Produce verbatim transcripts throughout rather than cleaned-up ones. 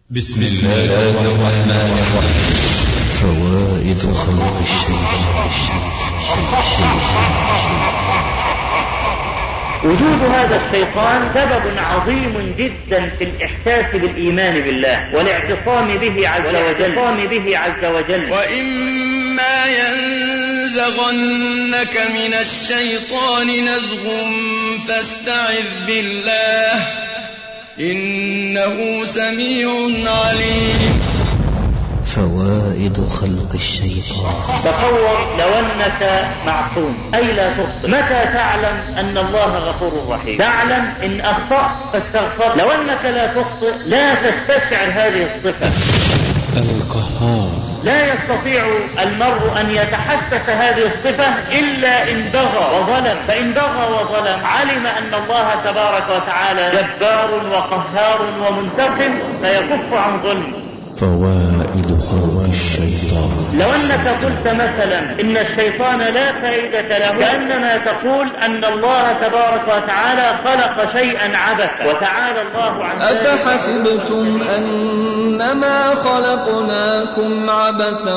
بسم الله الرحمن الرحيم. فوائد خلق الشيطان. وجود هذا الشيطان سبب عظيم جدا في الإحساس بالإيمان بالله والاعتصام به عز وجل به عز وجل. وإما ينزغنك من الشيطان نزغ فاستعذ بالله إنه سميع عليم. فوائد خلق الشيطان. تصور لو أنك معصوم أي لا تخطئ، متى تعلم أن الله غفور رحيم؟ تعلم إن أخطأت فاستغفر. لو أنك لا تخطئ لا تستشعر هذه الصفة. القهار. لا يستطيع المرء أن يتحسس هذه الصفة إلا إن بغى وظلم، فإن بغى وظلم علم أن الله تبارك وتعالى جبار وقهار ومنتقم فيكف عن ظلم. فوائد خلق الشيطان. لو أنك قلت مثلا إن الشيطان لا فائدة له، كأنما تقول أن الله تبارك وتعالى خلق شيئا عبثا، وتعالى الله عن ذلك. أفحسبتم أنما خلقناكم عبثا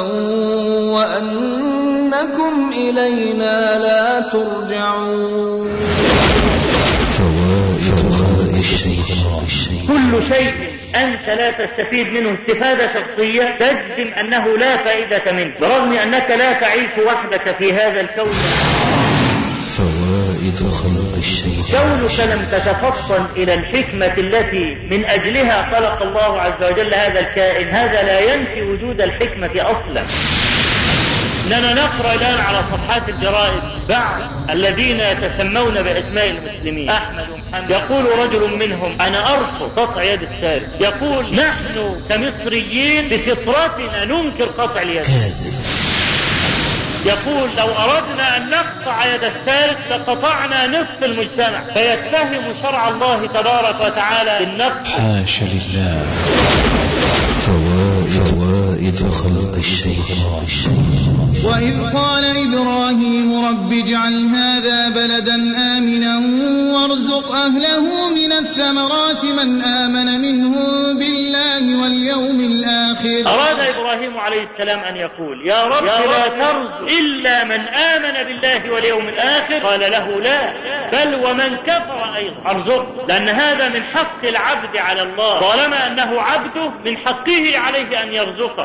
وأنكم إلينا لا ترجعون. فوائد خلق الشيطان. كل شيء أنت لا تستفيد منه استفادة شخصية تجزم أنه لا فائدة منه، برغم أنك لا تعيش وحدك في هذا الكون. فوائد خلق الشيطان. كونك لم تتفطن إلى الحكمة التي من أجلها خلق الله عز وجل هذا الكائن، هذا لا ينفي وجود الحكمة أصلا. إننا نقرأ الآن على صفحات الجرائد بعض الذين يتسمون بأسماء المسلمين أحمد ومحمد، يقول رجل منهم أنا أرفض قطع يد السارق، يقول نحن كمصريين بفطرتنا ننكر قطع اليد. يقول لو أردنا أن نقطع يد السارق لقطعنا نصف المجتمع، فيتهم شرع الله تبارك وتعالى بالنقص. حاشا لله. فوائد فوائد خلق الشيطان. وإذ قال إبراهيم رب اجعل هذا بلدا آمنا وارزق أهله من الثمرات من آمن منهم بالله واليوم الآخر. أراد إبراهيم عليه السلام أن يقول يا رب لا ترزق إلا من آمن بالله واليوم الآخر، قال له لا بل ومن كفر أيضا أرزق، لأن هذا من حق العبد على الله، طالما أنه عبده من حقه عليه أن يرزقه.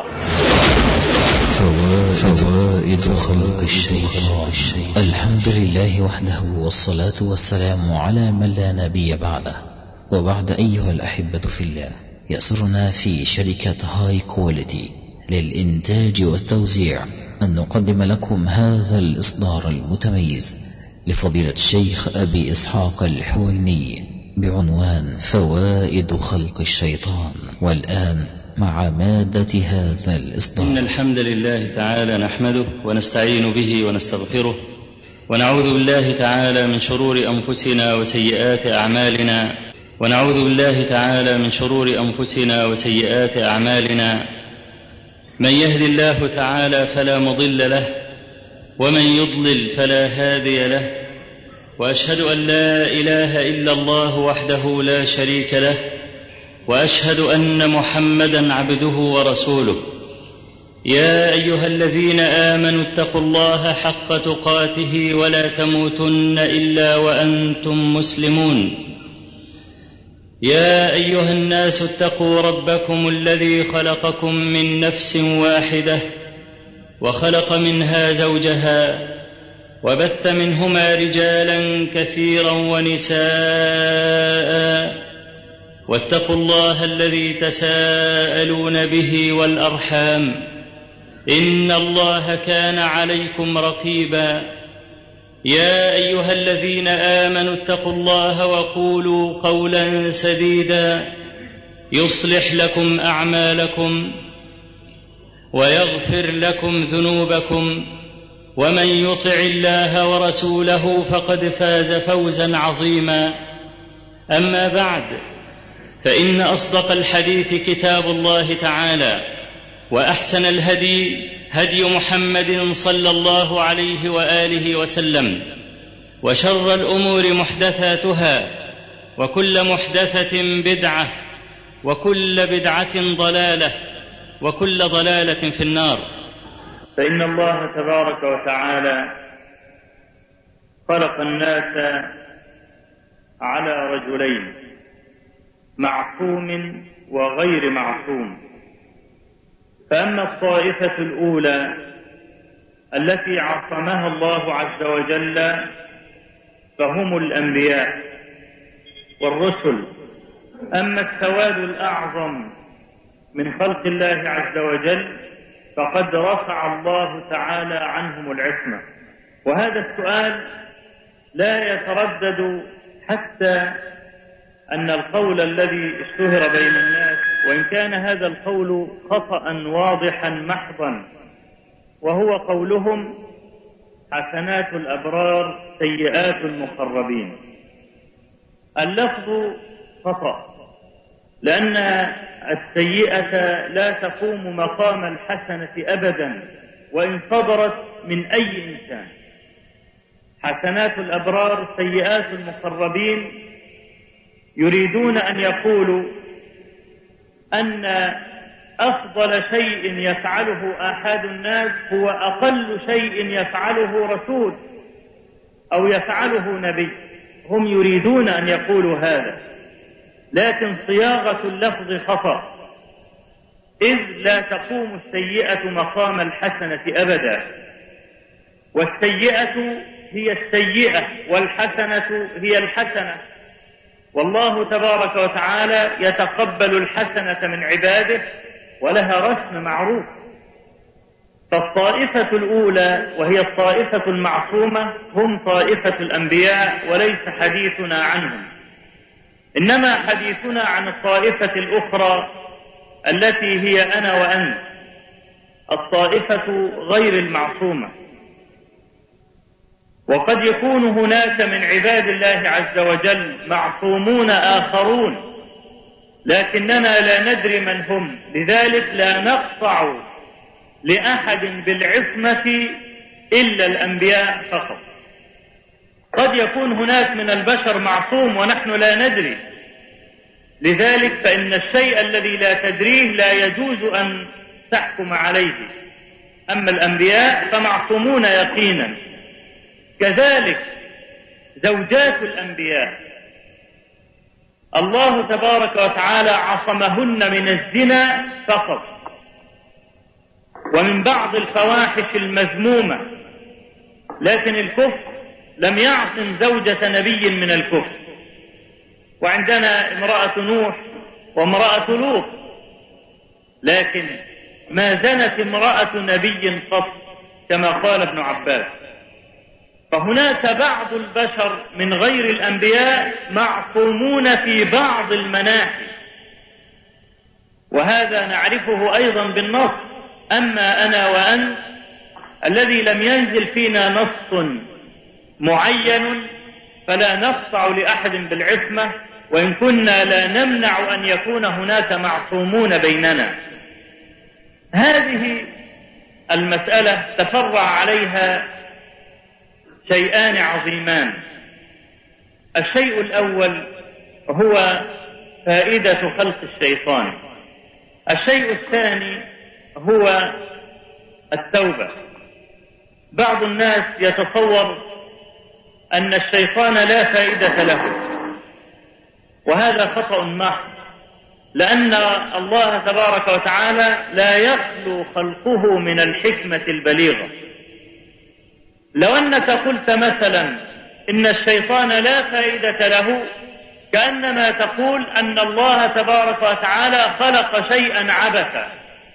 فوائد خلق الشيطان. الحمد لله وحده، والصلاة والسلام على من لا نبي بعده، وبعد أيها الأحبة في الله، يسرنا في شركة هاي كواليتي للإنتاج والتوزيع أن نقدم لكم هذا الإصدار المتميز لفضيلة الشيخ أبي إسحاق الحويني بعنوان فوائد خلق الشيطان. والآن مع مادة هذا الإصدار. إن الحمد لله تعالى نحمده ونستعين به ونستغفره، ونعوذ بالله تعالى من شرور أنفسنا وسيئات أعمالنا ونعوذ بالله تعالى من شرور أنفسنا وسيئات أعمالنا من يهد الله تعالى فلا مضل له، ومن يضلل فلا هادي له، وأشهد أن لا إله إلا الله وحده لا شريك له، وأشهد أن محمدا عبده ورسوله. يا أيها الذين آمنوا اتقوا الله حق تقاته ولا تموتن إلا وأنتم مسلمون. يا أيها الناس اتقوا ربكم الذي خلقكم من نفس واحدة وخلق منها زوجها وبث منهما رجالا كثيرا ونساء، واتقوا الله الذي تساءلون به والأرحام إن الله كان عليكم رقيبا. يا أيها الذين آمنوا اتقوا الله وقولوا قولا سديدا يصلح لكم أعمالكم ويغفر لكم ذنوبكم، ومن يطع الله ورسوله فقد فاز فوزا عظيما. أما بعد، فإن أصدق الحديث كتاب الله تعالى، وأحسن الهدي هدي محمد صلى الله عليه وآله وسلم، وشر الأمور محدثاتها، وكل محدثة بدعة، وكل بدعة ضلالة وكل ضلالة في النار. فإن الله تبارك وتعالى خلق الناس على رجلين، معصوم وغير معصوم. فأما الطائفة الأولى التي عصمها الله عز وجل فهم الأنبياء والرسل. أما السواد الأعظم من خلق الله عز وجل فقد رفع الله تعالى عنهم العصمة. وهذا السؤال لا يتردد، حتى أن القول الذي اشتهر بين الناس، وإن كان هذا القول خطأ واضحا محضا، وهو قولهم حسنات الأبرار سيئات المقربين. اللفظ خطأ، لأن السيئة لا تقوم مقام الحسنة أبدا وإن صدرت من أي إنسان. حسنات الأبرار سيئات المقربين يريدون أن يقولوا أن أفضل شيء يفعله أحد الناس هو أقل شيء يفعله رسول أو يفعله نبي. هم يريدون أن يقولوا هذا، لكن صياغة اللفظ خطأ، إذ لا تقوم السيئة مقام الحسنة أبدا، والسيئة هي السيئة والحسنة هي الحسنة، والله تبارك وتعالى يتقبل الحسنة من عباده ولها رسم معروف. فالطائفة الأولى وهي الطائفة المعصومة هم طائفة الأنبياء، وليس حديثنا عنهم، إنما حديثنا عن الطائفة الأخرى التي هي أنا وأنت، الطائفة غير المعصومة. وقد يكون هناك من عباد الله عز وجل معصومون آخرون، لكننا لا ندري من هم، لذلك لا نقطع لأحد بالعصمة إلا الأنبياء فقط. قد يكون هناك من البشر معصوم ونحن لا ندري، لذلك فإن الشيء الذي لا تدريه لا يجوز أن تحكم عليه. أما الأنبياء فمعصومون يقينا. كذلك زوجات الأنبياء الله تبارك وتعالى عصمهن من الزنا فقط، ومن بعض الفواحش المذمومة، لكن الكفر لم يعصم زوجة نبي من الكفر. وعندنا امرأة نوح وامرأة لوط، لكن ما زنت امرأة نبي قط كما قال ابن عباس. فهناك بعض البشر من غير الأنبياء معصومون في بعض المناحي، وهذا نعرفه أيضا بالنص. أما أنا وأنت الذي لم ينزل فينا نص معين فلا نقطع لأحد بالعصمة، وإن كنا لا نمنع أن يكون هناك معصومون بيننا. هذه المسألة تفرع عليها شيئان عظيمان. الشيء الأول هو فائدة خلق الشيطان. الشيء الثاني هو التوبة. بعض الناس يتصور أن الشيطان لا فائدة له، وهذا خطأ محض، لأن الله تبارك وتعالى لا يخلو خلقه من الحكمة البليغة. لو أنك قلت مثلا إن الشيطان لا فائدة له، كأنما تقول أن الله تبارك وتعالى خلق شيئا عبثا،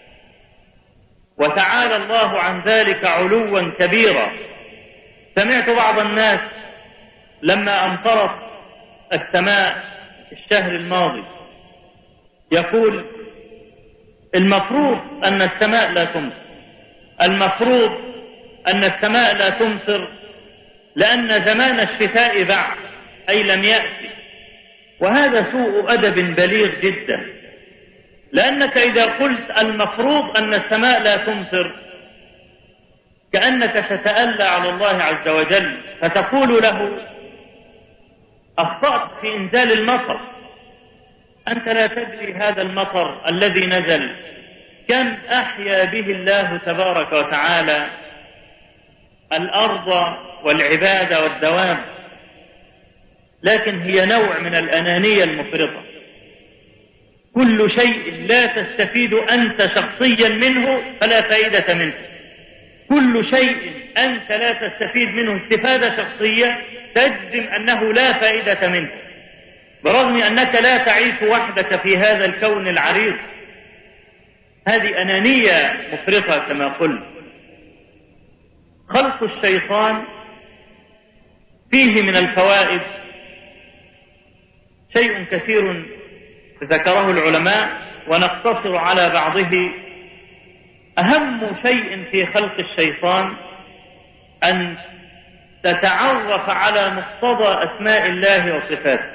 وتعالى الله عن ذلك علوا كبيرا. سمعت بعض الناس لما أمطرت السماء الشهر الماضي يقول المفروض أن السماء لا تمطر، المفروض أن السماء لا تمطر لأن زمان الشتاء بعد، أي لم يأتي. وهذا سوء أدب بليغ جدا، لأنك إذا قلت المفروض أن السماء لا تمطر كأنك تتألى على الله عز وجل، فتقول له أخطأت في إنزال المطر، أنت لا تدري هذا المطر الذي نزل كم أحيا به الله تبارك وتعالى الأرض والعباد والدواب، لكن هي نوع من الأنانية المفرطة. كل شيء لا تستفيد أنت شخصيا منه فلا فائدة منه، كل شيء أنت لا تستفيد منه استفادة شخصية تجزم أنه لا فائدة منه، برغم أنك لا تعيش وحدك في هذا الكون العريض. هذه أنانية مفرطة كما قلت. خلق الشيطان فيه من الفوائد شيء كثير ذكره العلماء ونقتصر على بعضه. أهم شيء في خلق الشيطان أن تتعرف على مقتضى أسماء الله وصفاته.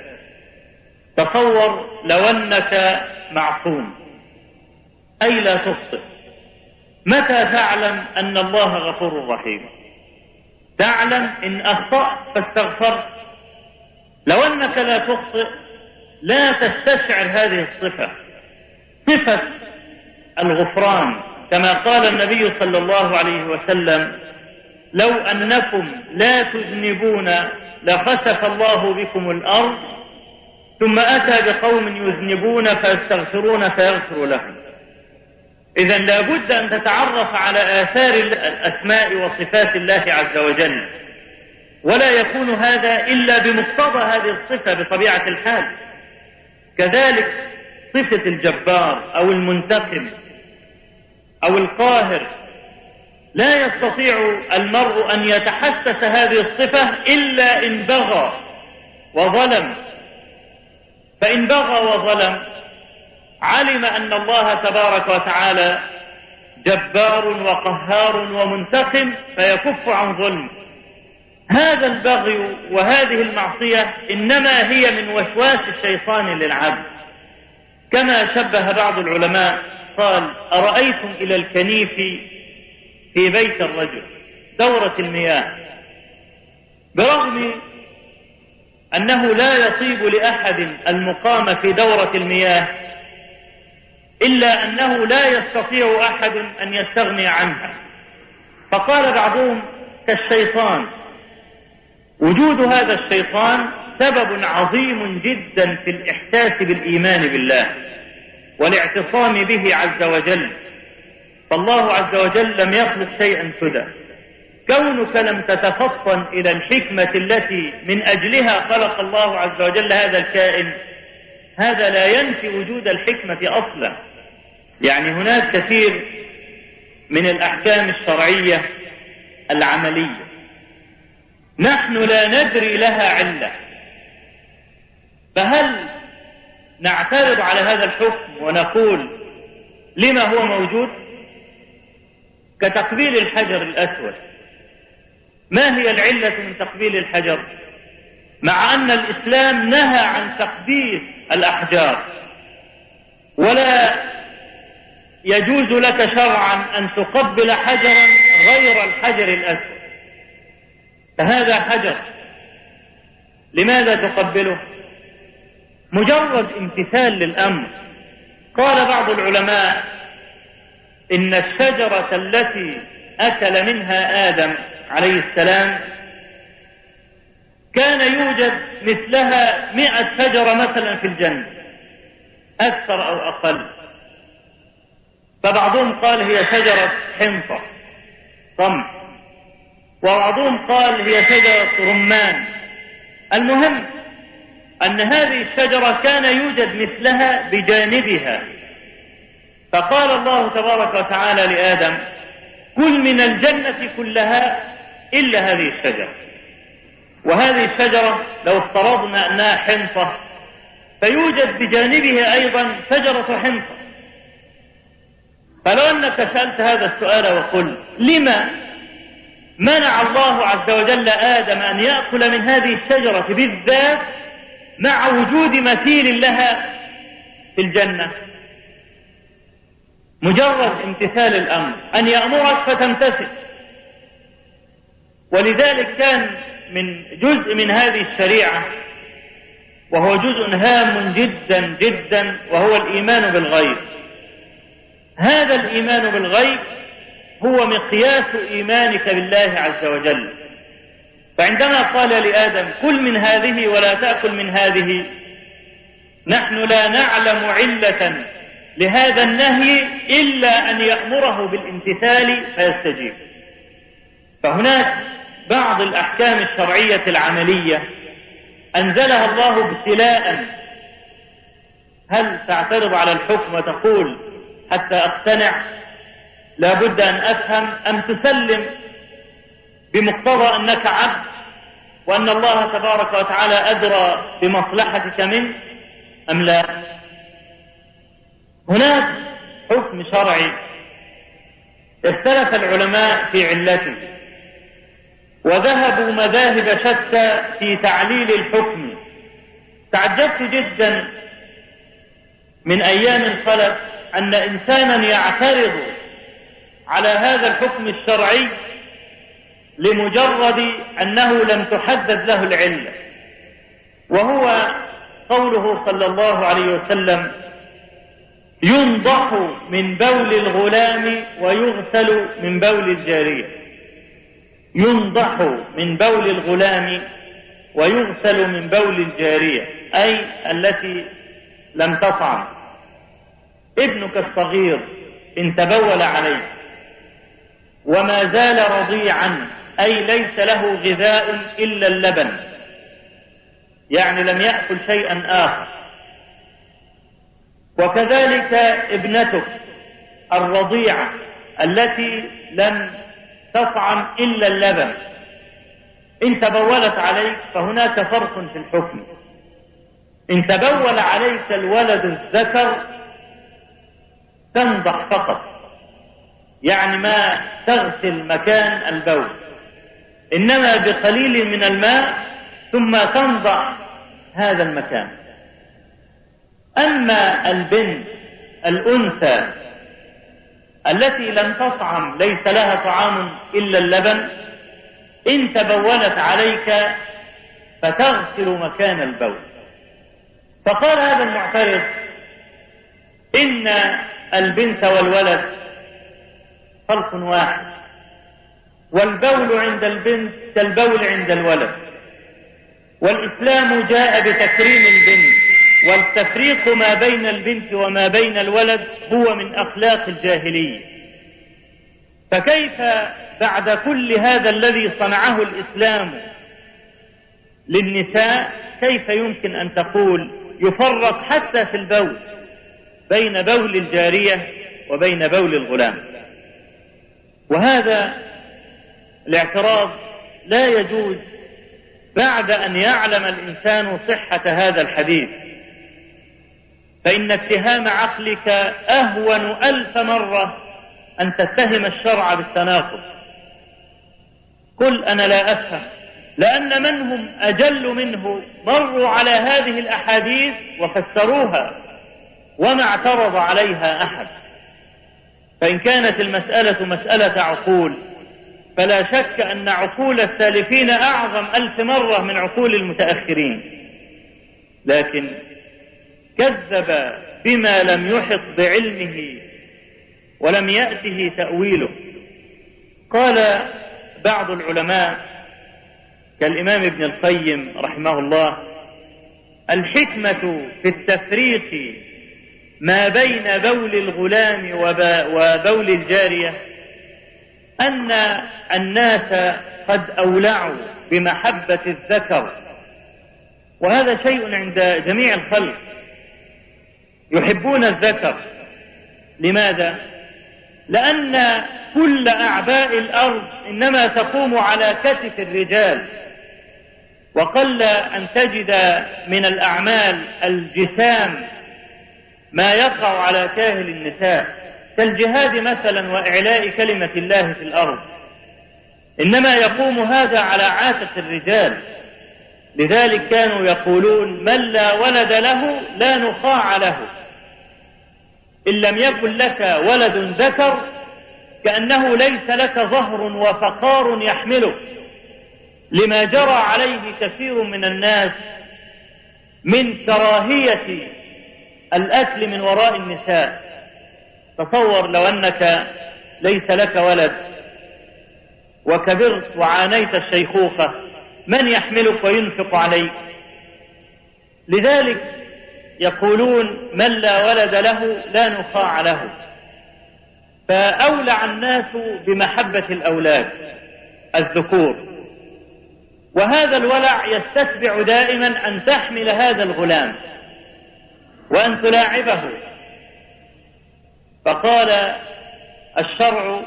تصور لو أنك معصوم أي لا تخطئ، متى تعلم أن الله غفور رحيم؟ تعلم إن أخطأت فاستغفرت. لو أنك لا تخطئ لا تستشعر هذه الصفة، صفة الغفران، كما قال النبي صلى الله عليه وسلم: لو أنكم لا تذنبون لخسف الله بكم الأرض ثم أتى بقوم يذنبون فيستغفرون فيغفر لهم. إذن لا بد أن تتعرف على آثار الأسماء وصفات الله عز وجل، ولا يكون هذا إلا بمقتضى هذه الصفة بطبيعة الحال. كذلك صفة الجبار أو المنتقم أو القاهر، لا يستطيع المرء أن يتحسس هذه الصفة إلا إن بغى وظلم، فإن بغى وظلم علم أن الله تبارك وتعالى جبار وقهار ومنتقم فيكف عن ظلم. هذا البغي وهذه المعصية إنما هي من وسواس الشيطان للعبد، كما شبه بعض العلماء قال: أرأيتم إلى الكنيف في بيت الرجل دورة المياه، برغم أنه لا يطيب لأحد المقام في دورة المياه إلا أنه لا يستطيع أحد أن يستغني عنها. فقال بعضهم: كالشيطان. وجود هذا الشيطان سبب عظيم جدا في الإحساس بالإيمان بالله والاعتصام به عز وجل، فالله عز وجل لم يخلق شيئا سدى. كونك لم تتفطن إلى الحكمة التي من أجلها خلق الله عز وجل هذا الكائن، هذا لا ينفي وجود الحكمة أصلا. يعني هناك كثير من الأحكام الشرعية العملية نحن لا ندري لها علة، فهل نعترض على هذا الحكم ونقول لما هو موجود؟ كتقبيل الحجر الأسود، ما هي العلة من تقبيل الحجر؟ مع أن الإسلام نهى عن تقديس الأحجار، ولا يجوز لك شرعا أن تقبل حجرا غير الحجر الأسود، فهذا حجر لماذا تقبله؟ مجرد امتثال للأمر. قال بعض العلماء: إن الشجرة التي أكل منها آدم عليه السلام كان يوجد مثلها مئة شجرة مثلا في الجنة، أكثر أو أقل. فبعضهم قال هي شجرة حنطة طمح، وبعضهم قال هي شجرة رمان. المهم أن هذه الشجرة كان يوجد مثلها بجانبها، فقال الله تبارك وتعالى لآدم: كل من الجنة كلها إلا هذه الشجرة. وهذه الشجرة لو افترضنا أنها حنطة فيوجد بجانبها أيضا شجرة حنطة. فلو أنك سألت هذا السؤال وقلت: لما منع الله عز وجل آدم أن يأكل من هذه الشجرة بالذات مع وجود مثيل لها في الجنة؟ مجرد امتثال الأمر، أن يأمرك فتمتثل. ولذلك كان من جزء من هذه الشريعة وهو جزء هام جدا جدا، وهو الإيمان بالغيب. هذا الإيمان بالغيب هو مقياس إيمانك بالله عز وجل. فعندما قال لآدم كل من هذه ولا تأكل من هذه، نحن لا نعلم علة لهذا النهي إلا أن يأمره بالامتثال فيستجيب. فهناك بعض الأحكام الشرعية العملية أنزلها الله ابتلاء. هل تعترض على الحكم وتقول حتى أقتنع لا بد أن أفهم، أم تسلم بمقتضى أنك عبد وأن الله تبارك وتعالى أدرى بمصلحتك منه أم لا؟ هناك حكم شرعي اختلف العلماء في علته، وذهبوا مذاهب شتى في تعليل الحكم. تعجبت جدا من أيام خلت أن إنسانا يعترض على هذا الحكم الشرعي لمجرد أنه لم تحدد له العلة، وهو قوله صلى الله عليه وسلم: ينضح من بول الغلام ويغسل من بول الجارية. ينضح من بول الغلام ويغسل من بول الجارية، أي التي لم تطعم. ابنك الصغير إن تبول عليه وما زال رضيعا، أي ليس له غذاء إلا اللبن، يعني لم يأكل شيئا آخر. وكذلك ابنتك الرضيعة التي لم تطعم إلا اللبن، إن تبولت عليك فهناك فرق في الحكم. إن تبول عليك الولد الذكر تنضح فقط، يعني ما تغسل مكان البول، إنما بقليل من الماء ثم تنضح هذا المكان. أما البنت الأنثى التي لم تطعم، ليس لها طعام إلا اللبن، إن تبولت عليك فتغسل مكان البول. فقال هذا المعترض: إن البنت والولد خلق واحد، والبول عند البنت كالبول عند الولد، والإسلام جاء بتكريم البنت، والتفريق ما بين البنت وما بين الولد هو من أخلاق الجاهلية. فكيف بعد كل هذا الذي صنعه الإسلام للنساء، كيف يمكن أن تقول يفرق حتى في البول بين بول الجارية وبين بول الغلام؟ وهذا الاعتراض لا يجوز بعد أن يعلم الإنسان صحة هذا الحديث، فإن اتهام عقلك أهون ألف مرة أن تتهم الشرع بالتناقض. قل أنا لا أفهم، لأن من هم أجل منه مروا على هذه الأحاديث وفسروها وما اعترض عليها أحد. فإن كانت المسألة مسألة عقول، فلا شك أن عقول السالفين أعظم ألف مرة من عقول المتأخرين، لكن كذب بما لم يحط بعلمه ولم يأته تأويله. قال بعض العلماء كالإمام ابن القيم رحمه الله: الحكمة في التفريق ما بين بول الغلام وبول الجارية أن الناس قد أولعوا بمحبة الذكر، وهذا شيء عند جميع الخلق، يحبون الذكر. لماذا؟ لأن كل أعباء الأرض إنما تقوم على كتف الرجال، وقل أن تجد من الأعمال الجسام ما يقع على كاهل النساء، كالجهاد مثلا وإعلاء كلمة الله في الأرض، إنما يقوم هذا على عاتق الرجال. لذلك كانوا يقولون: من لا ولد له لا نخاع له. إن لم يكن لك ولد ذكر كأنه ليس لك ظهر وفقار يحمله، لما جرى عليه كثير من الناس من كراهية الأكل من وراء النساء. تصور لو أنك ليس لك ولد وكبرت وعانيت الشيخوخة، من يحملك وينفق عليك؟ لذلك يقولون من لا ولد له لا نخاع له. فأولع الناس بمحبة الأولاد الذكور، وهذا الولع يستتبع دائما أن تحمل هذا الغلام وأن تلاعبه. فقال الشرع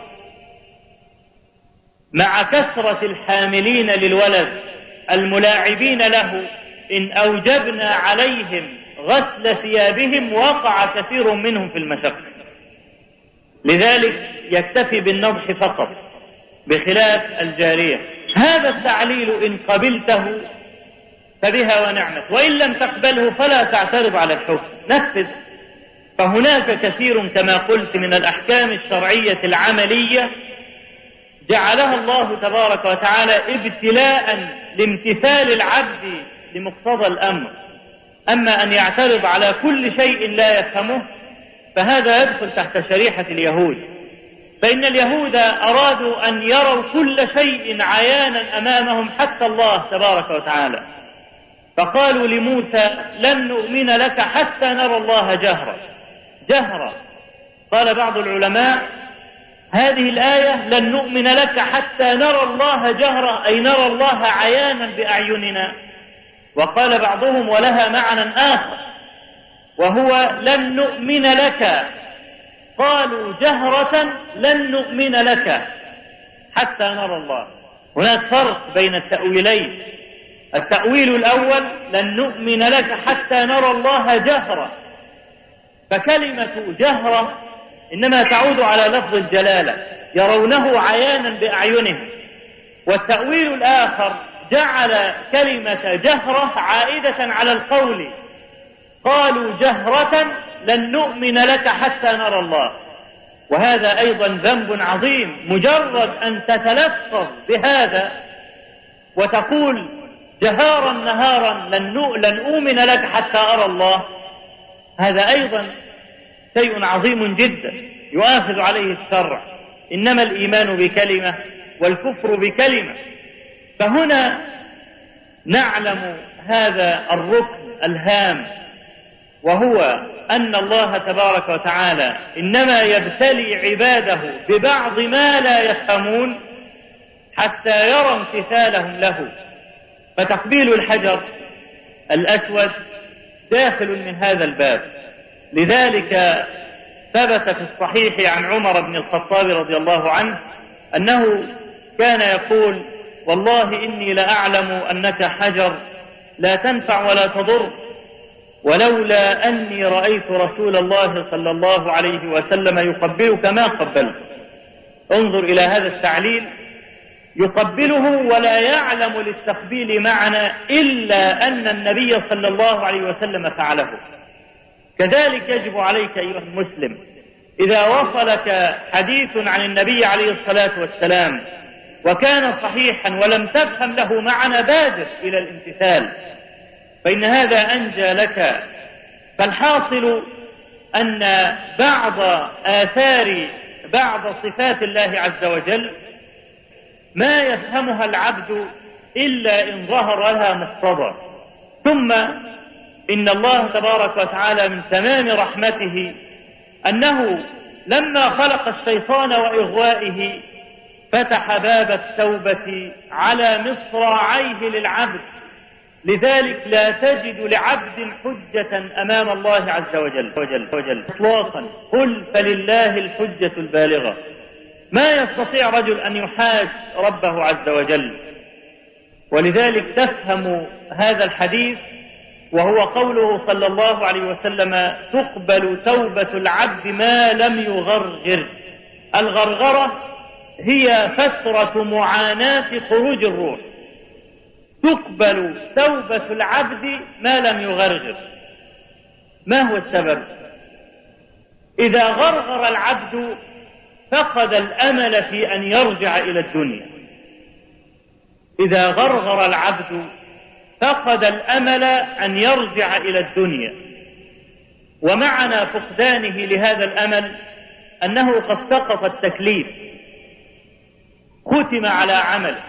مع كثرة الحاملين للولد الملاعبين له إن أوجبنا عليهم غسل ثيابهم وقع كثير منهم في المشقة. لذلك يكتفي بالنضح فقط بخلاف الجارية. هذا التعليل إن قبلته فبها ونعمت، وإن لم تقبله فلا تعترض على الحكم، نفذ. فهناك كثير كما قلت من الأحكام الشرعية العملية جعلها الله تبارك وتعالى ابتلاء لامتثال العبد لمقتضى الأمر. أما أن يعترض على كل شيء لا يفهمه فهذا يدخل تحت شريحة اليهود. فإن اليهود أرادوا أن يروا كل شيء عيانا أمامهم حتى الله تبارك وتعالى، فقالوا لموسى لن نؤمن لك حتى نرى الله جهرا جهرا. قال بعض العلماء هذه الآية لن نؤمن لك حتى نرى الله جهرا أي نرى الله عيانا بأعيننا. وقال بعضهم ولها معنى آخر وهو لن نؤمن لك، قالوا جهرة لن نؤمن لك حتى نرى الله. هناك فرق بين التأويلين. التأويل الأول لن نؤمن لك حتى نرى الله جهرة، فكلمة جهرة إنما تعود على لفظ الجلالة، يرونه عيانا بأعينهم. والتأويل الآخر جعل كلمة جهرة عائدة على القول، قالوا جهرة لن نؤمن لك حتى نرى الله. وهذا أيضا ذنب عظيم. مجرد أن تتلفظ بهذا وتقول جهارا نهارا لن أؤمن لك حتى أرى الله، هذا أيضا شيء عظيم جدا يؤاخذ عليه الشرع. إنما الإيمان بكلمة والكفر بكلمة. فهنا نعلم هذا الركن الهام، وهو أن الله تبارك وتعالى إنما يبتلي عباده ببعض ما لا يفهمون حتى يرى امتثالهم له. فتقبيل الحجر الأسود داخل من هذا الباب. لذلك ثبت في الصحيح عن عمر بن الخطاب رضي الله عنه أنه كان يقول والله إني لأعلم أنك حجر لا تنفع ولا تضر، ولولا أني رأيت رسول الله صلى الله عليه وسلم يقبلك ما قبلت. انظر إلى هذا التعليل، يقبله ولا يعلم للتقبيل معنى إلا أن النبي صلى الله عليه وسلم فعله. كذلك يجب عليك أيها المسلم إذا وصلك حديث عن النبي عليه الصلاة والسلام وكان صحيحا ولم تفهم له معنى بادر إلى الامتثال، فإن هذا أنجى لك. فالحاصل أن بعض آثار بعض صفات الله عز وجل ما يفهمها العبد إلا إن ظهر لها مقتضى. ثم إن الله تبارك وتعالى من تمام رحمته أنه لما خلق الشيطان وإغوائه فتح باب التوبة على مصراعيه للعبد. لذلك لا تجد لعبد حجة أمام الله عز وجل وجل وجل إطلاقا. قل فلله الحجة البالغة. ما يستطيع رجل أن يحاج ربه عز وجل. ولذلك تفهم هذا الحديث وهو قوله صلى الله عليه وسلم تقبل توبة العبد ما لم يغرغر. الغرغرة هي فترة معاناة خروج الروح. تقبل توبة العبد ما لم يغرغر. ما هو السبب؟ إذا غرغر العبد فقد الأمل في أن يرجع إلى الدنيا. إذا غرغر العبد فقد الأمل أن يرجع إلى الدنيا. ومعنى فقدانه لهذا الأمل أنه قد سقط التكليف، ختم على عمله،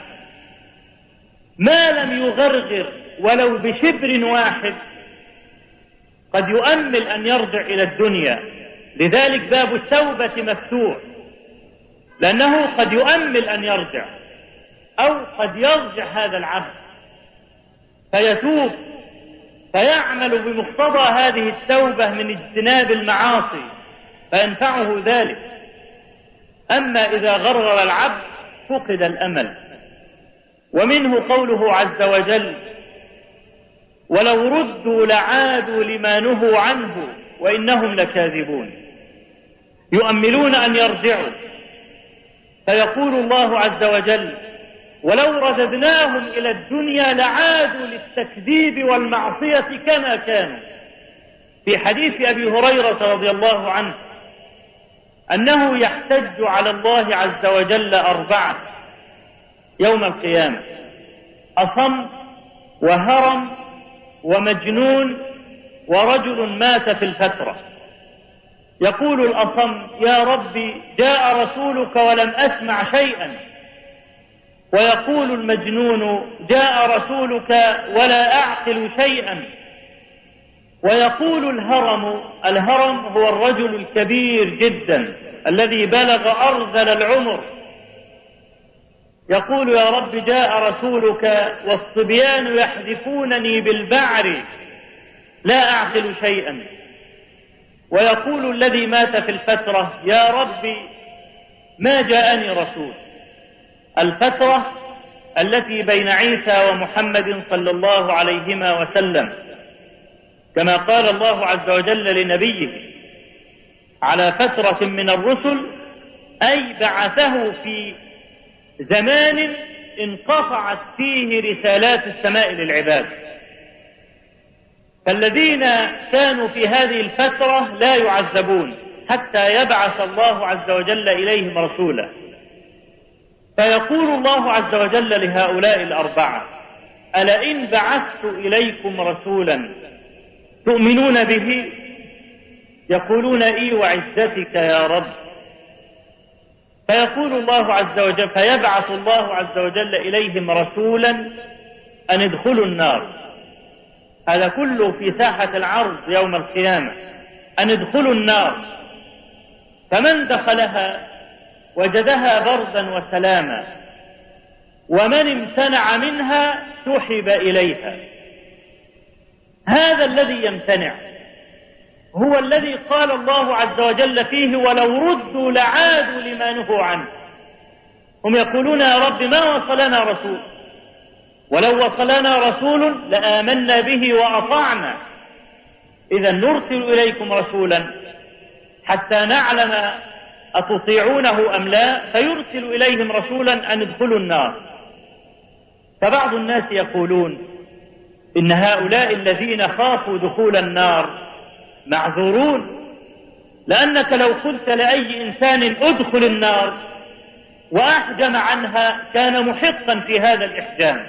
ما لم يغرغر ولو بشبر واحد قد يؤمل أن يرجع إلى الدنيا. لذلك باب التوبة مفتوح، لأنه قد يؤمل أن يرجع، أو قد يرجع هذا العبد فيتوب فيعمل بمقتضى هذه التوبة من اجتناب المعاصي فينفعه ذلك. أما إذا غرغر العبد فقد الأمل. ومنه قوله عز وجل: ولو ردوا لعادوا لما نهوا عنه وإنهم لكاذبون. يؤملون أن يرجعوا، فيقول الله عز وجل: ولو رددناهم إلى الدنيا لعادوا للتكذيب والمعصية كما كانوا. في حديث أبي هريرة رضي الله عنه أنه يحتج على الله عز وجل أربعة يوم القيامة: أصم وهرم ومجنون ورجل مات في الفترة. يقول الأصم: يا ربي جاء رسولك ولم أسمع شيئا. ويقول المجنون: جاء رسولك ولا أعقل شيئا. ويقول الهرم: الهرم هو الرجل الكبير جدا الذي بلغ أرذل العمر، يقول: يا رب جاء رسولك والصبيان يحذفونني بالبعر لا أعقل شيئا. ويقول الذي مات في الفترة: يا رب ما جاءني رسول. الفترة التي بين عيسى ومحمد صلى الله عليهما وسلم، كما قال الله عز وجل لنبيه: على فترة من الرسل، أي بعثه في زمان انقطعت فيه رسالات السماء للعباد. فالذين كانوا في هذه الفترة لا يعذبون حتى يبعث الله عز وجل إليهم رسولا. فيقول الله عز وجل لهؤلاء الأربعة: ألئن بعثت إليكم رسولا تؤمنون به؟ يقولون: إي وعزتك يا رب. فيقول الله عز وجل، فيبعث الله عز وجل إليهم رسولا أن ادخلوا النار. هذا كله في ساحة العرض يوم القيامة، أن ادخلوا النار. فمن دخلها وجدها بردا وسلاما، ومن امتنع منها سحب إليها. هذا الذي يمتنع هو الذي قال الله عز وجل فيه: ولو ردوا لعادوا لما نهوا عنه. هم يقولون: يا رب ما وصلنا رسول، ولو وصلنا رسول لآمنا به وأطعنا. إذا نرسل إليكم رسولا حتى نعلم أتطيعونه أم لا، فيرسل إليهم رسولا أن ادخلوا النار. فبعض الناس يقولون: إن هؤلاء الذين خافوا دخول النار معذورون، لأنك لو قلت لأي إنسان ادخل النار وأحجم عنها كان محقا في هذا الإحجام.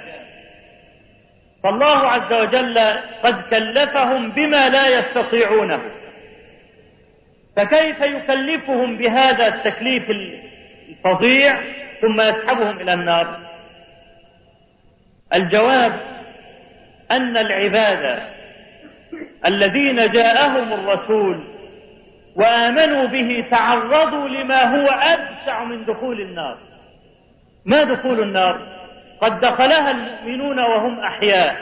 فالله عز وجل قد كلفهم بما لا يستطيعونه، فكيف يكلفهم بهذا التكليف الفظيع ثم يسحبهم إلى النار؟ الجواب أن العباد الذين جاءهم الرسول وآمنوا به تعرضوا لما هو أبشع من دخول النار. ما دخول النار؟ قد دخلها المؤمنون وهم أحياء،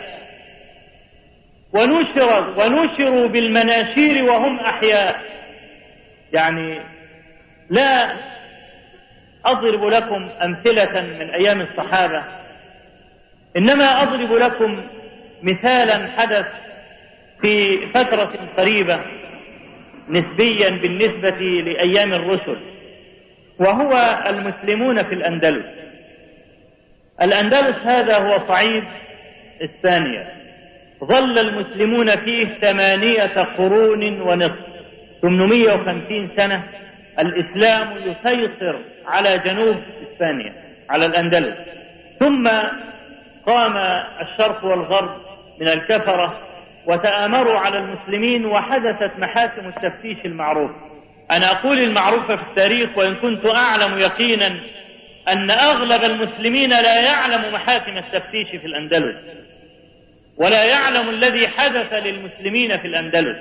ونشروا ونشروا بالمناشير وهم أحياء. يعني لا أضرب لكم أمثلة من أيام الصحابة، إنما أضرب لكم مثالا حدث في فترة قريبة نسبيا بالنسبة لأيام الرسل، وهو المسلمون في الأندلس. الأندلس هذا هو صعيد إسبانيا، ظل المسلمون فيه ثمانية قرون ونصف، ثمانمائة وخمسين سنة الإسلام يسيطر على جنوب إسبانيا، على الأندلس. ثم قام الشرق والغرب من الكفرة وتآمروا على المسلمين وحدثت محاكم التفتيش المعروفة. أنا أقول المعروفة في التاريخ، وإن كنت أعلم يقينا أن أغلب المسلمين لا يعلم محاكم التفتيش في الأندلس، ولا يعلم الذي حدث للمسلمين في الأندلس.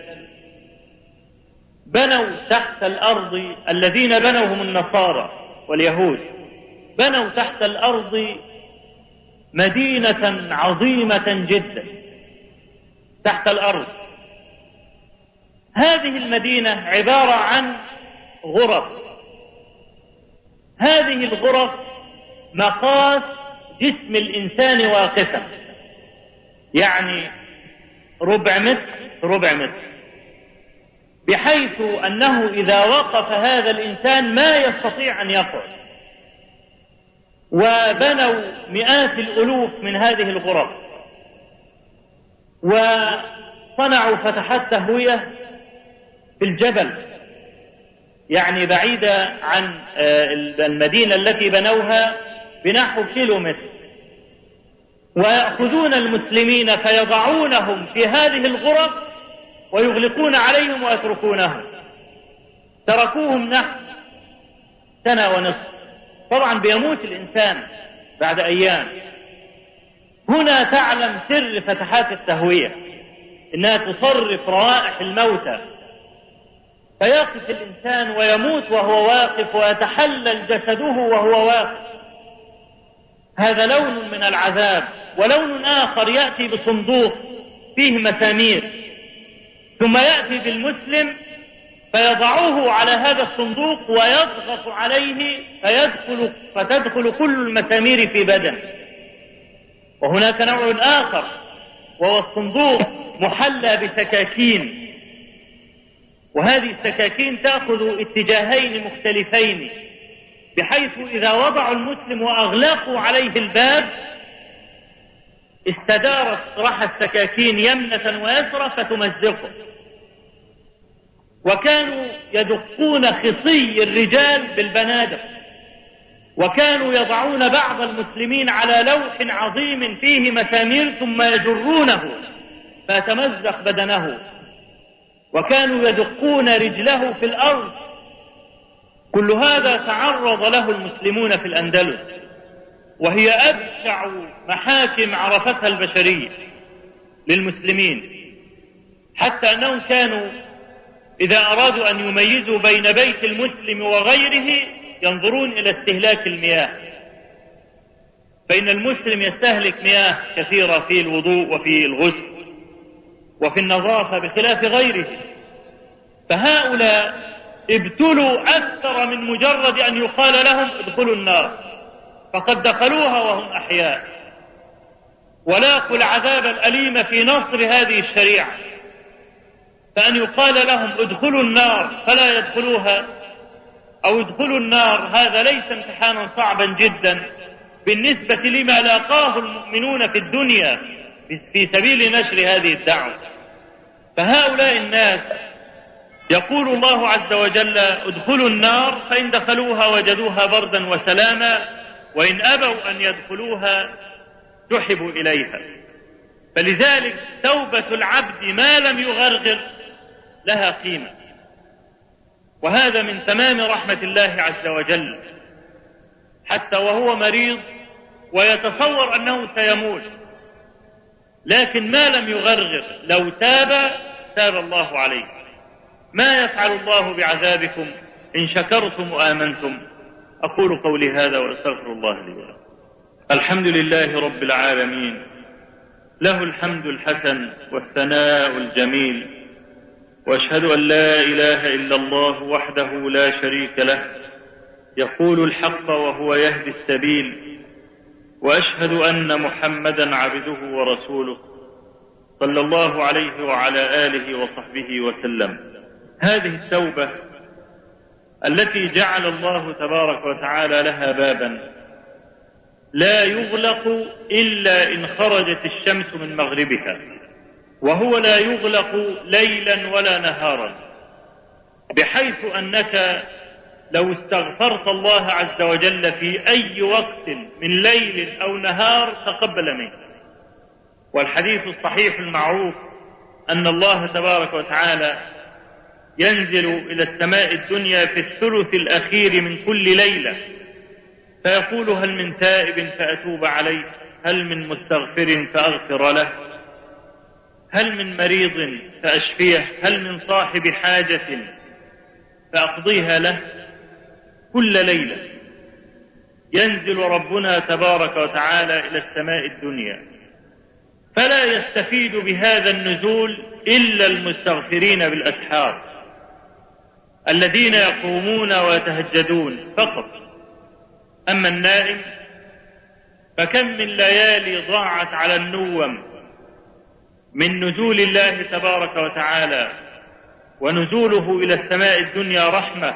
بنوا تحت الأرض، الذين بنوهم النصارى واليهود، بنوا تحت الأرض مدينة عظيمة جدا تحت الأرض. هذه المدينة عبارة عن غرف، هذه الغرف مقاس جسم الإنسان واقفا، يعني ربع متر ربع متر، بحيث أنه إذا وقف هذا الإنسان ما يستطيع أن يقعد. وبنوا مئات الألوف من هذه الغرف، وصنعوا فتحات تهوية في الجبل، يعني بعيدة عن المدينة التي بنوها بنحو كيلو متر، ويأخذون المسلمين فيضعونهم في هذه الغرف ويغلقون عليهم ويتركونهم. تركوهم نحو سنة ونصف، طبعا بيموت الإنسان بعد أيام. هنا تعلم سر فتحات التهوية، إنها تصرف روائح الموتى، فيقف الإنسان ويموت وهو واقف، ويتحلل جسده وهو واقف. هذا لون من العذاب. ولون آخر يأتي بصندوق فيه مسامير، ثم يأتي بالمسلم فيضعوه على هذا الصندوق ويضغط عليه فيدخل فتدخل كل المسامير في بدنه. وهناك نوع آخر، وهو الصندوق محلى بسكاكين، وهذه السكاكين تأخذ اتجاهين مختلفين، بحيث إذا وضعوا المسلم وأغلقوا عليه الباب استدارت رحى السكاكين يمنة ويسرى فتمزقه. وكانوا يدقون خصي الرجال بالبنادق، وكانوا يضعون بعض المسلمين على لوح عظيم فيه مسامير ثم يجرونه فيتمزق بدنه، وكانوا يدقون رجله في الأرض. كل هذا تعرض له المسلمون في الأندلس، وهي أبشع محاكم عرفتها البشرية للمسلمين، حتى أنهم كانوا إذا أرادوا أن يميزوا بين بيت المسلم وغيره ينظرون إلى استهلاك المياه، فإن المسلم يستهلك مياه كثيرة في الوضوء وفي الغسل وفي النظافة بخلاف غيره. فهؤلاء ابتلوا أكثر من مجرد أن يقال لهم ادخلوا النار، فقد دخلوها وهم أحياء، ولاقوا العذاب الأليم في نصر هذه الشريعة. فأن يقال لهم ادخلوا النار فلا يدخلوها، أو ادخلوا النار، هذا ليس امتحانا صعبا جدا بالنسبة لما لاقاه المؤمنون في الدنيا في سبيل نشر هذه الدعوة. فهؤلاء الناس يقول الله عز وجل ادخلوا النار، فإن دخلوها وجدوها بردا وسلاما، وإن أبوا أن يدخلوها سحبوا إليها. فلذلك توبة العبد ما لم يغرغر لها قيمة، وهذا من تمام رحمة الله عز وجل. حتى وهو مريض ويتصور أنه سيموت، لكن ما لم يغرغر لو تاب تاب الله عليه. ما يفعل الله بعذابكم إن شكرتم وآمنتم. أقول قولي هذا وأستغفر الله لي ولكم. الحمد لله رب العالمين، له الحمد الحسن والثناء الجميل، وأشهد أن لا إله إلا الله وحده لا شريك له، يقول الحق وهو يهدي السبيل، وأشهد أن محمدا عبده ورسوله صلى الله عليه وعلى آله وصحبه وسلم. هذه التوبة التي جعل الله تبارك وتعالى لها بابا لا يغلق إلا إن خرجت الشمس من مغربها، وهو لا يغلق ليلا ولا نهارا، بحيث أنك لو استغفرت الله عز وجل في أي وقت من ليل أو نهار تقبل منك. والحديث الصحيح المعروف أن الله تبارك وتعالى ينزل إلى السماء الدنيا في الثلث الأخير من كل ليلة فيقول: هل من تائب فأتوب عليه؟ هل من مستغفر فأغفر له؟ هل من مريض فأشفيه؟ هل من صاحب حاجة فأقضيها له؟ كل ليلة ينزل ربنا تبارك وتعالى إلى السماء الدنيا، فلا يستفيد بهذا النزول إلا المستغفرين بالأسحار الذين يقومون ويتهجدون فقط. أما النائم فكم من ليالي ضاعت على النوم من نزول الله تبارك وتعالى، ونزوله إلى السماء الدنيا رحمة.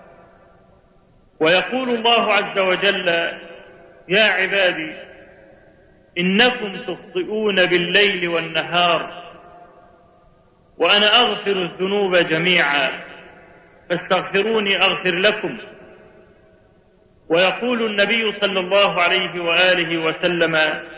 ويقول الله عز وجل: يا عبادي إنكم تخطئون بالليل والنهار وأنا أغفر الذنوب جميعا فاستغفروني أغفر لكم. ويقول النبي صلى الله عليه وآله وسلم: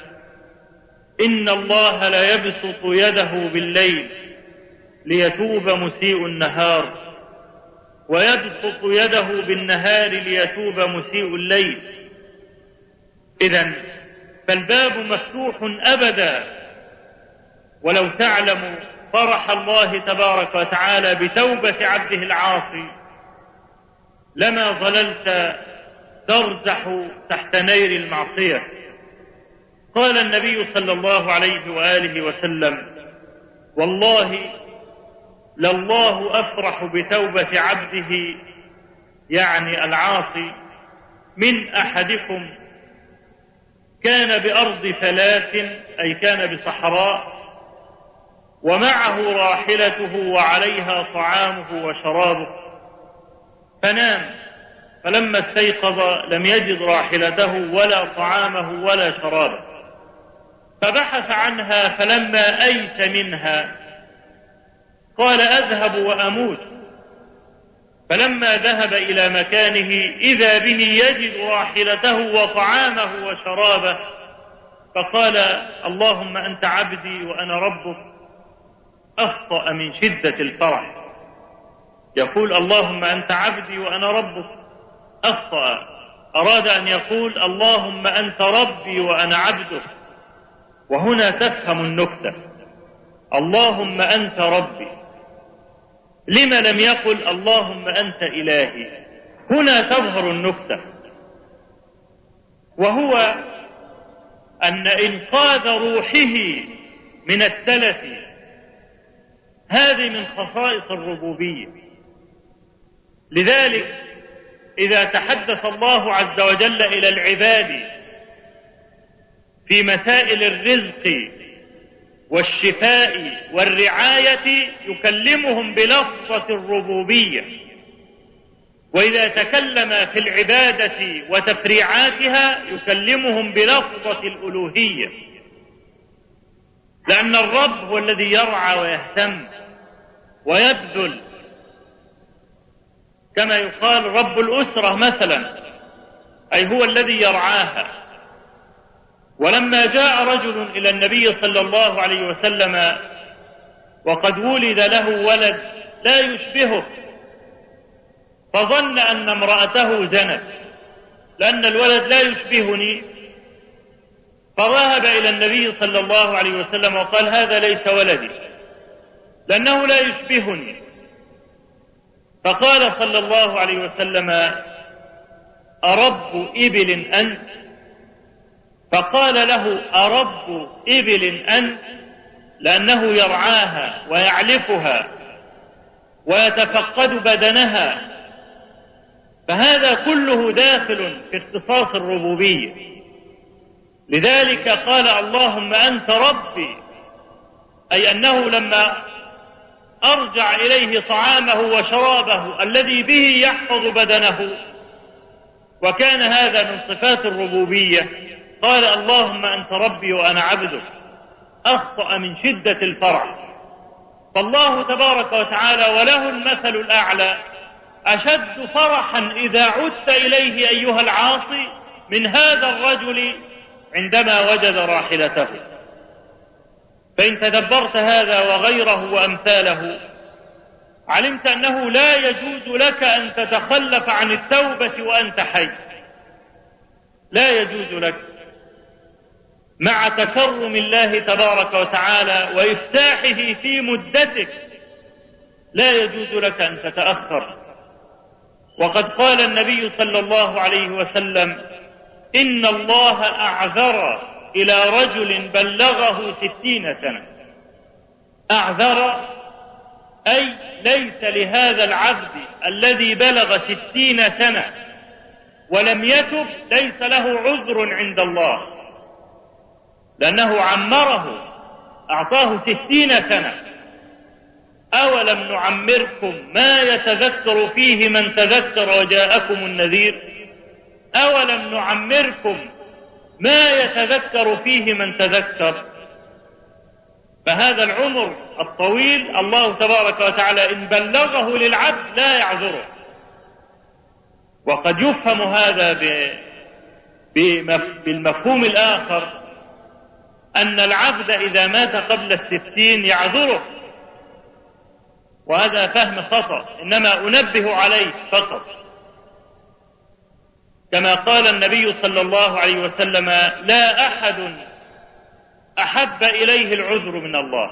إن الله لا يبسط يده بالليل ليتوب مسيء النهار ويبسط يده بالنهار ليتوب مسيء الليل. إذن فالباب مفتوح أبدا. ولو تعلم فرح الله تبارك وتعالى بتوبة عبده العاصي لما ظللت ترزح تحت نير المعصية. قال النبي صلى الله عليه وآله وسلم: والله لله أفرح بتوبة عبده، يعني العاصي، من أحدكم كان بأرض فلات، أي كان بصحراء، ومعه راحلته وعليها طعامه وشرابه، فنام، فلما استيقظ لم يجد راحلته ولا طعامه ولا شرابه، فبحث عنها، فلما أيس منها قال: أذهب وأموت. فلما ذهب إلى مكانه إذا به يجد راحلته وطعامه وشرابه، فقال: اللهم أنت عبدي وأنا ربك. أخطأ من شدة الفرح، يقول: اللهم أنت عبدي وأنا ربك. أخطأ، أراد أن يقول: اللهم أنت ربي وأنا عبدك. وهنا تفهم النكتة: اللهم أنت ربي. لما لم يقل اللهم أنت إلهي؟ هنا تظهر النكتة، وهو أن إنقاذ روحه من التلف هذه من خصائص الربوبية. لذلك إذا تحدث الله عز وجل إلى العباد في مسائل الرزق والشفاء والرعاية يكلمهم بلفظة الربوبية، وإذا تكلم في العبادة وتفريعاتها يكلمهم بلفظة الألوهية، لأن الرب هو الذي يرعى ويهتم ويبذل، كما يقال رب الأسرة مثلا، أي هو الذي يرعاها. ولما جاء رجل إلى النبي صلى الله عليه وسلم وقد ولد له ولد لا يشبهه، فظن أن امرأته زنت لأن الولد لا يشبهني، فذهب إلى النبي صلى الله عليه وسلم وقال: هذا ليس ولدي لأنه لا يشبهني. فقال صلى الله عليه وسلم: أرب إبل أنت؟ فقال له: أرب إبل أنت؟ لأنه يرعاها ويعلفها ويتفقد بدنها، فهذا كله داخل في اختصاص الربوبية. لذلك قال: اللهم أنت ربي، أي أنه لما أرجع إليه طعامه وشرابه الذي به يحفظ بدنه، وكان هذا من صفات الربوبية، قال: اللهم أنت ربي وأنا عبدك. أخطأ من شدة الفرح. فالله تبارك وتعالى وله المثل الأعلى أشد فرحا إذا عدت إليه أيها العاصي من هذا الرجل عندما وجد راحلته. فإن تدبرت هذا وغيره وأمثاله علمت أنه لا يجوز لك أن تتخلف عن التوبة وأنت حي، لا يجوز لك مع تكرم الله تبارك وتعالى وإفتاحه في مدتك، لا يجوز لك أن تتأخر. وقد قال النبي صلى الله عليه وسلم: إن الله أعذر إلى رجل بلغه ستين سنة. أعذر أي ليس لهذا العبد الذي بلغ ستين سنة ولم يتب ليس له عذر عند الله، لأنه عمره أعطاه ستين سنة. أولم نعمركم ما يتذكر فيه من تذكر وجاءكم النذير؟ أولم نعمركم ما يتذكر فيه من تذكر؟ فهذا العمر الطويل الله تبارك وتعالى إن بلغه للعبد لا يعذره. وقد يفهم هذا بالمفهوم الآخر أن العبد إذا مات قبل الستين يعذره، وهذا فهم خطأ، إنما أنبه عليه فقط. كما قال النبي صلى الله عليه وسلم: لا أحد أحب إليه العذر من الله،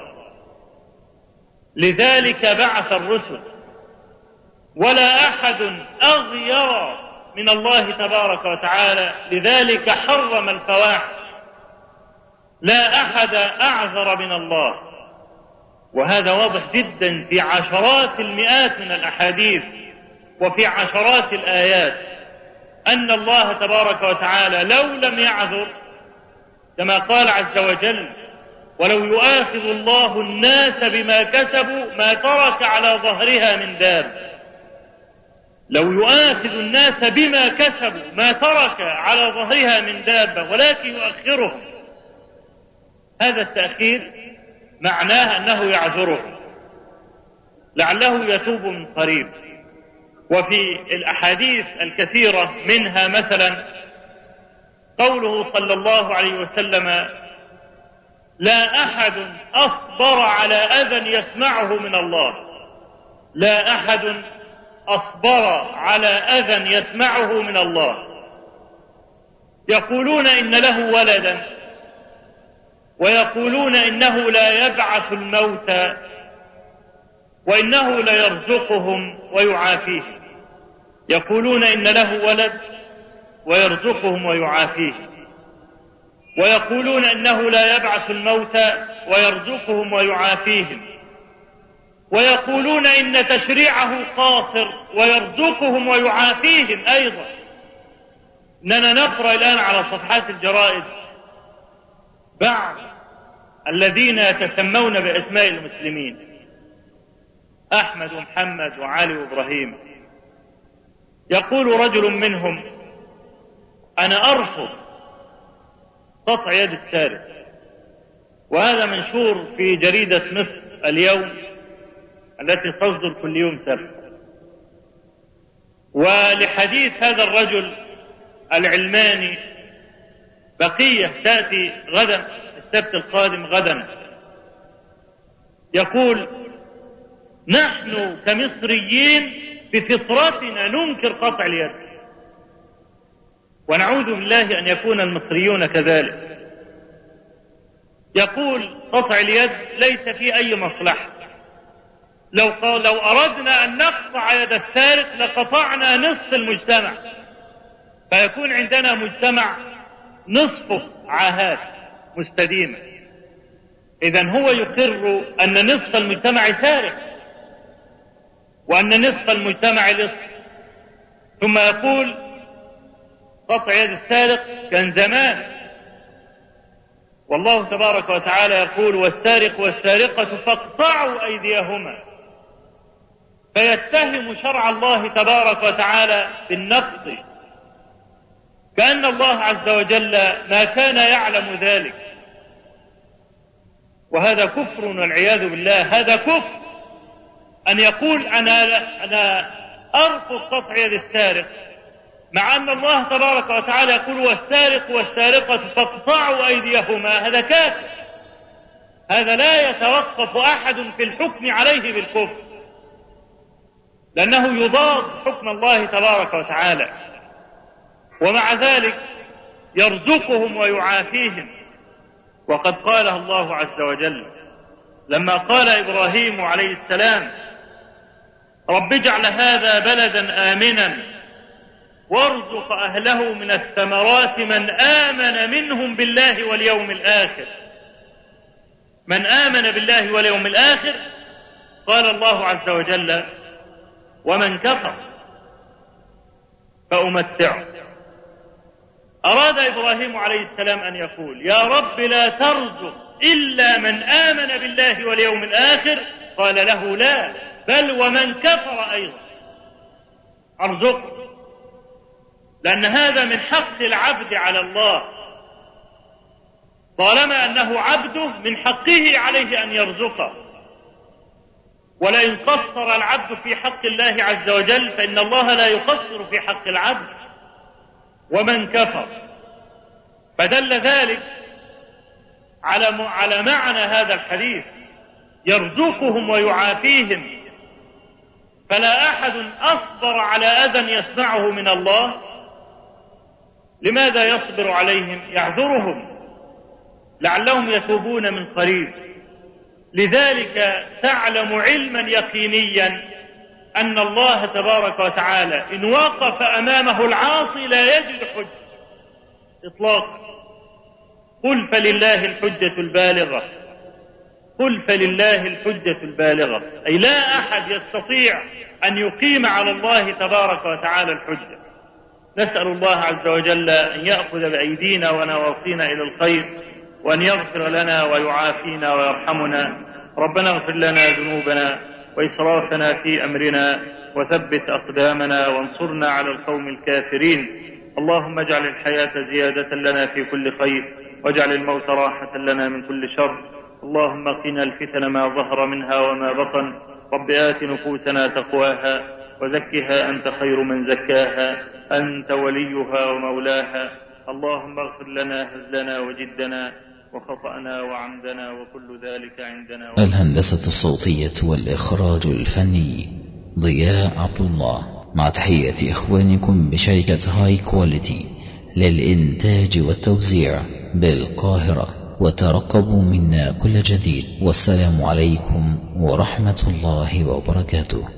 لذلك بعث الرسل، ولا أحد أغير من الله تبارك وتعالى، لذلك حرم الفواحش، لا أحد أعذر من الله. وهذا واضح جدا في عشرات المئات من الأحاديث وفي عشرات الآيات أن الله تبارك وتعالى لو لم يعذر، كما قال عز وجل: ولو يؤاخذ الله الناس بما كسبوا ما ترك على ظهرها من دابة. لو يؤاخذ الناس بما كسبوا ما ترك على ظهرها من دابة ولكن يؤخرهم. هذا التأخير معناه أنه يعذره لعله يتوب من قريب. وفي الأحاديث الكثيرة منها مثلا قوله صلى الله عليه وسلم: لا أحد أصبر على أذى يسمعه من الله، لا أحد أصبر على أذى يسمعه من الله. يقولون إن له ولدا، ويقولون إنه لا يبعث الموتى، وإنه ليرزقهم ويعافيهم. يقولون إن له ولد ويرزقهم ويعافيهم، ويقولون إنه لا يبعث الموتى ويرزقهم ويعافيهم، ويقولون إن تشريعه قاصر ويرزقهم ويعافيهم أيضا. إننا نقرأ الآن على صفحات الجرائد بعض الذين يتسمون بأسماء المسلمين، أحمد ومحمد وعلي وإبراهيم. يقول رجل منهم: أنا أرفض قطع يد السارق. وهذا منشور في جريدة مصر اليوم التي تصدر كل يوم سبت. ولحديث هذا الرجل العلماني بقية تأتي غدا السبت القادم غدا. يقول: نحن كمصريين بفطرتنا ننكر قطع اليد، ونعوذ بالله أن يكون المصريون كذلك. يقول: قطع اليد ليس فيه أي مصلحة، لو, لو أردنا أن نقطع يد السارق لقطعنا نصف المجتمع، فيكون عندنا مجتمع نصفه عاهات مستديمة. إذن هو يقر أن نصف المجتمع سارق وأن نصف المجتمع لص، ثم يقول: قطع يد السارق كان زمان، والله تبارك وتعالى يقول: والسارق والسارقة فاقطعوا أيديهما. فيتهم شرع الله تبارك وتعالى بالنقض، كأن الله عز وجل ما كان يعلم ذلك. وهذا كفر والعياذ بالله. هذا كفر أن يقول أنا, أنا أرفض قطع يد السارق، مع أن الله تبارك وتعالى يقول: والسارق والسارقة فاقطعوا أيديهما. هذا كافر. هذا لا يتوقف أحد في الحكم عليه بالكفر، لأنه يضاد حكم الله تبارك وتعالى، ومع ذلك يرزقهم ويعافيهم. وقد قالها الله عز وجل لما قال إبراهيم عليه السلام: رب اجعل هذا بلدا آمنا وارزق أهله من الثمرات من آمن منهم بالله واليوم الآخر. من آمن بالله واليوم الآخر، قال الله عز وجل: ومن كفر فأمتعه. أراد إبراهيم عليه السلام أن يقول: يا رب لا ترزق إلا من آمن بالله واليوم الآخر، قال له: لا، بل ومن كفر أيضا أرزقه، لأن هذا من حق العبد على الله. طالما أنه عبده من حقه عليه أن يرزقه، ولئن قصر العبد في حق الله عز وجل فإن الله لا يقصر في حق العبد. ومن كفر، فدل ذلك على على معنى هذا الحديث: يرزقهم ويعافيهم. فلا أحد أصبر على أذى يسمعه من الله. لماذا يصبر عليهم؟ يعذرهم لعلهم يتوبون من قريب. لذلك تعلم علما يقينيا أن الله تبارك وتعالى إن وقف أمامه العاصي لا يجد حجة إطلاقا. قل فلله الحجة البالغة، قل فلله الحجة البالغة، أي لا أحد يستطيع أن يقيم على الله تبارك وتعالى الحجة. نسأل الله عز وجل أن يأخذ بأيدينا ونواصينا إلى الخير، وأن يغفر لنا ويعافينا ويرحمنا. ربنا اغفر لنا ذنوبنا وإسرافنا في أمرنا، وثبت أقدامنا وانصرنا على القوم الكافرين. اللهم اجعل الحياة زيادة لنا في كل خير، واجعل الموت راحة لنا من كل شر. اللهم قنا الفتن ما ظهر منها وما بطن. رب آت نفوسنا تقواها وزكها أنت خير من زكاها، أنت وليها ومولاها. اللهم اغفر لنا هزلنا وجدنا وخطأنا وعمدنا وكل ذلك عندنا. الهندسة الصوتية والإخراج الفني ضياء عبد الله، مع تحية إخوانكم بشركة هاي كواليتي للإنتاج والتوزيع بالقاهرة. وترقبوا منا كل جديد، والسلام عليكم ورحمة الله وبركاته.